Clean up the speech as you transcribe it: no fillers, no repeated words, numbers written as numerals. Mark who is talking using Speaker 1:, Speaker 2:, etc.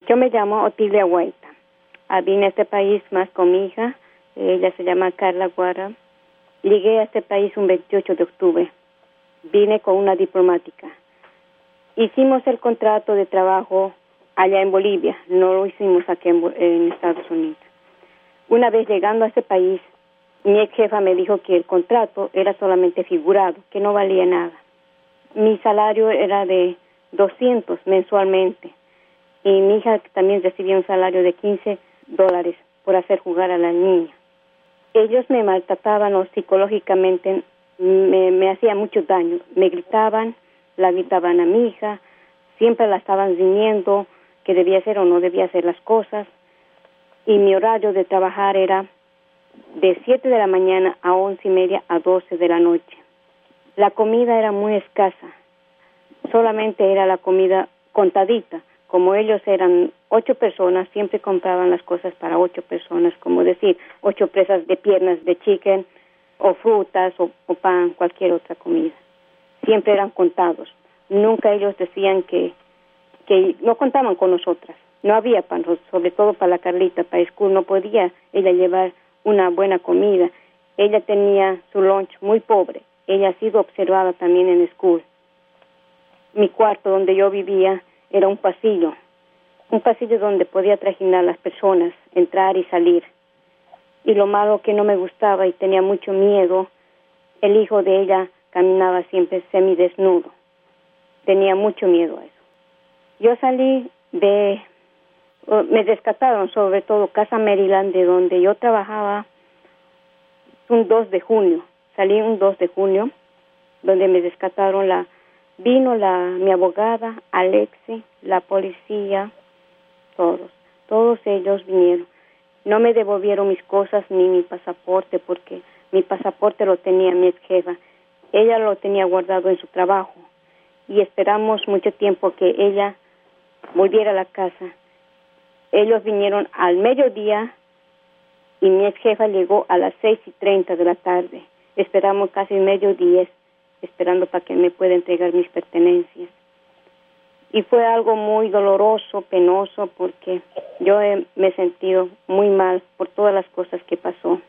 Speaker 1: Yo me llamo Otilia Guaita. Vine a este país más con mi hija. Ella se llama Carla Guara. Llegué a este país un 28 de octubre. Vine con una diplomática. Hicimos el contrato de trabajo allá en Bolivia. No lo hicimos aquí en Estados Unidos. Una vez llegando a este país, mi ex jefa me dijo que el contrato era solamente figurado, que no valía nada. Mi salario era de 200 mensualmente. Y mi hija también recibía un salario de $15 por hacer jugar a la niña. Ellos me maltrataban o psicológicamente me hacían mucho daño. Me gritaban, la gritaban a mi hija, siempre la estaban riñendo que debía hacer o no debía hacer las cosas. Y mi horario de trabajar era de 7 de la mañana a 11:30 a 12 de la noche. La comida era muy escasa. Solamente era la comida contadita. Como ellos eran 8 personas, siempre compraban las cosas para 8 personas, como decir, 8 presas de piernas de chicken, o frutas, o pan, cualquier otra comida. Siempre eran contados. Nunca ellos decían que no contaban con nosotras. No había pan, sobre todo para la Carlita, para school. No podía ella llevar una buena comida. Ella tenía su lunch muy pobre. Ella ha sido observada también en school. Mi cuarto donde yo vivía era un pasillo donde podía trajinar a las personas, entrar y salir. Y lo malo que no me gustaba y tenía mucho miedo, el hijo de ella caminaba siempre semidesnudo. Tenía mucho miedo a eso. Yo salí me rescataron sobre todo Casa Maryland, de donde yo trabajaba, un 2 de junio. Salí un 2 de junio, donde me rescataron vino mi abogada, Alexi, la policía, todos ellos vinieron. No me devolvieron mis cosas ni mi pasaporte, porque mi pasaporte lo tenía mi ex jefa. Ella lo tenía guardado en su trabajo y esperamos mucho tiempo que ella volviera a la casa. Ellos vinieron al mediodía y mi ex jefa llegó a las 6:30 de la tarde. Esperamos casi mediodía esperando para que me pueda entregar mis pertenencias. Y fue algo muy doloroso, penoso, porque yo me he sentido muy mal por todas las cosas que pasó.